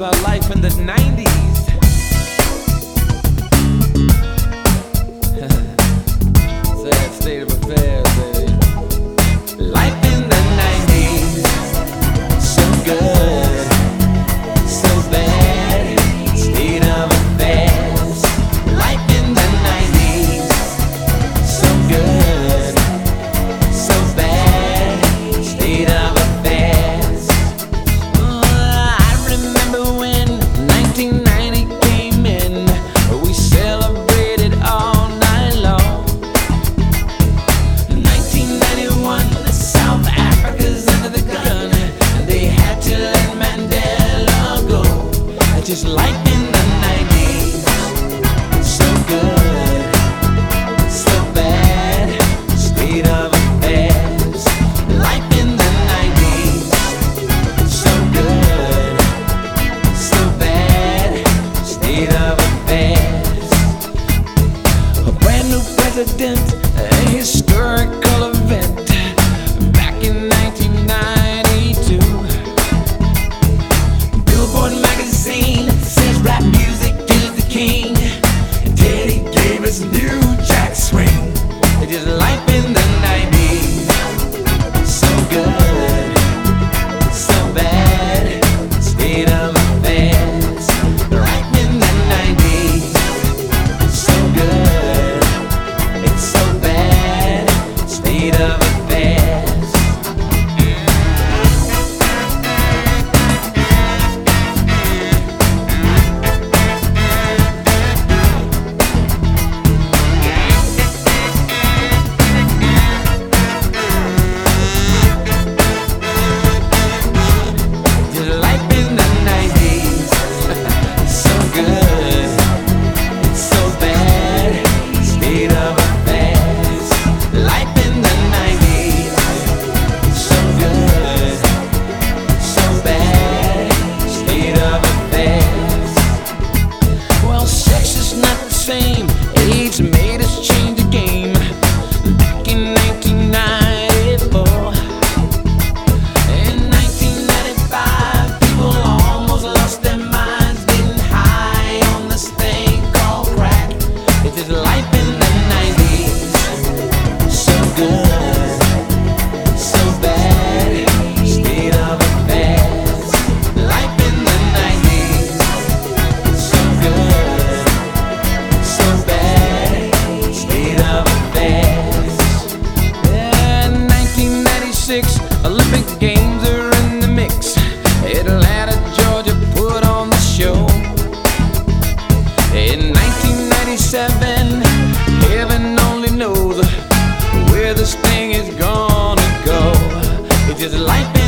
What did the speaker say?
about life in the 90s. Sad state of affairs, baby. Life in the 90s, so good, so bad, state of affairs. Life in the 90s, so good, so bad, state of affairs. I remember when 1990 came in, we celebrated all night long. 1991, South Africa's under the gun, and they had to let Mandela go. Just life in the 90s, so good, so bad, state of affairs. Life in the 90s, so good, so bad, state of affairs. A brand new president, a historical event. Back in 1992, Billboard magazine says rap music is the king. Daddy gave us new jack swing. It's just life in the 90s, so good, so bad, state of affairs. Life in the 90s, so good, it's so bad, state of affairs. Just life in the 90s, so good, it's so bad, state of affairs. Life in the 90s, so good, so bad, state of affairs. Well, sex is not the same. AIDS made us change the game. Back in 1994. In 1995, people almost lost their minds, getting high on this thing called crack. It's just life in the 90s, so good, so bad, state of affairs. Life in the 90s, so good, so bad, state of affairs. Yeah, 1996, Olympic Games are in the mix. Atlanta, Georgia put on the show. In 1997, heaven only knows where this thing is gonna go. It's just life in